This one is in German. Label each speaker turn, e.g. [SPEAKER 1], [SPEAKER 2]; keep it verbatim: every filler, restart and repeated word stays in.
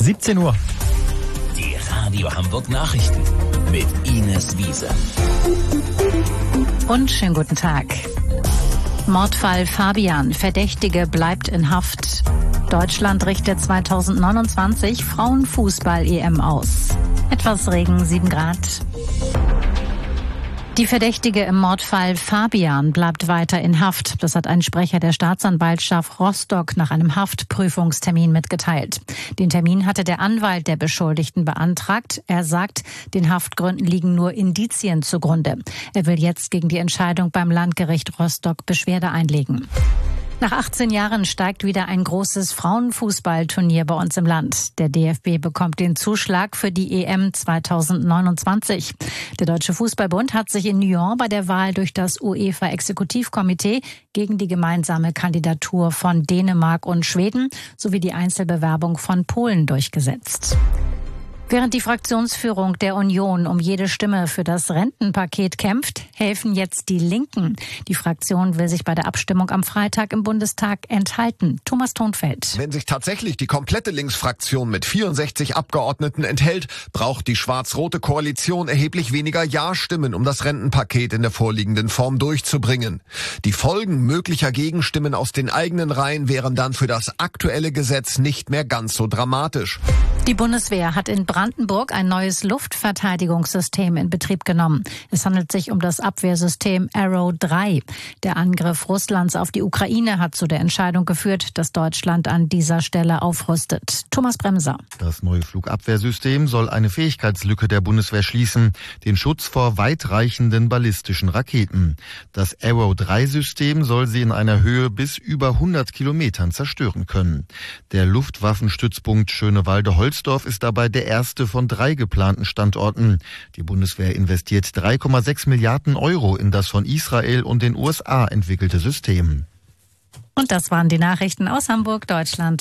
[SPEAKER 1] siebzehn Uhr.
[SPEAKER 2] Die Radio Hamburg Nachrichten mit Ines Wiese.
[SPEAKER 3] Und schönen guten Tag. Mordfall Fabian. Verdächtige bleibt in Haft. Deutschland richtet zweitausendneunundzwanzig Frauenfußball-E M aus. Etwas Regen, sieben Grad. Die Verdächtige im Mordfall Fabian bleibt weiter in Haft. Das hat ein Sprecher der Staatsanwaltschaft Rostock nach einem Haftprüfungstermin mitgeteilt. Den Termin hatte der Anwalt der Beschuldigten beantragt. Er sagt, den Haftgründen liegen nur Indizien zugrunde. Er will jetzt gegen die Entscheidung beim Landgericht Rostock Beschwerde einlegen. Nach achtzehn Jahren steigt wieder ein großes Frauenfußballturnier bei uns im Land. Der D F B bekommt den Zuschlag für die E M zweitausendneunundzwanzig. Der Deutsche Fußballbund hat sich in Nyon bei der Wahl durch das UEFA-Exekutivkomitee gegen die gemeinsame Kandidatur von Dänemark und Schweden sowie die Einzelbewerbung von Polen durchgesetzt. Während die Fraktionsführung der Union um jede Stimme für das Rentenpaket kämpft, helfen jetzt die Linken. Die Fraktion will sich bei der Abstimmung am Freitag im Bundestag enthalten. Thomas Thonfeld.
[SPEAKER 4] Wenn sich tatsächlich die komplette Linksfraktion mit vierundsechzig Abgeordneten enthält, braucht die schwarz-rote Koalition erheblich weniger Ja-Stimmen, um das Rentenpaket in der vorliegenden Form durchzubringen. Die Folgen möglicher Gegenstimmen aus den eigenen Reihen wären dann für das aktuelle Gesetz nicht mehr ganz so dramatisch.
[SPEAKER 3] Die Bundeswehr hat in Brandenburg ein neues Luftverteidigungssystem in Betrieb genommen. Es handelt sich um das Abwehrsystem Arrow drei. Der Angriff Russlands auf die Ukraine hat zu der Entscheidung geführt, dass Deutschland an dieser Stelle aufrüstet. Thomas Bremser.
[SPEAKER 5] Das neue Flugabwehrsystem soll eine Fähigkeitslücke der Bundeswehr schließen, den Schutz vor weitreichenden ballistischen Raketen. Das Arrow drei System soll sie in einer Höhe bis über hundert Kilometern zerstören können. Der Luftwaffenstützpunkt Schönewalde-Holzdorf ist dabei der erste von drei geplanten Standorten. Die Bundeswehr investiert drei Komma sechs Milliarden Euro in das von Israel und den U S A entwickelte System.
[SPEAKER 3] Und das waren die Nachrichten aus Hamburg, Deutschland